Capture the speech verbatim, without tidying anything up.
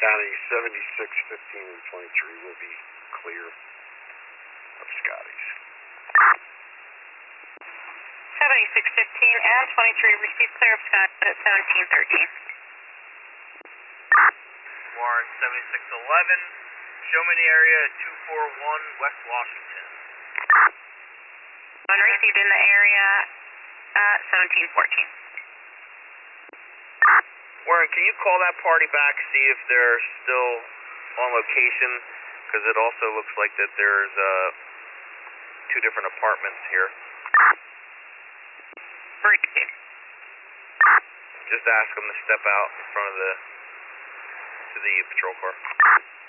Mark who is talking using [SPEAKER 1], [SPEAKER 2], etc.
[SPEAKER 1] County seventy-six, fifteen, and twenty-three will be clear of Scotty's.
[SPEAKER 2] seventy-six, fifteen, and twenty-three received clear of Scott at seventeen thirteen.
[SPEAKER 3] Warren seventy-six eleven, show me the area at two four one West Washington.
[SPEAKER 2] One received in the area at seventeen fourteen.
[SPEAKER 3] Warren, can you call that party back, see if they're still on location? Because it also looks like that there's uh, two different apartments here.
[SPEAKER 2] Received.
[SPEAKER 3] Just ask them to step out in front of the, to the patrol car.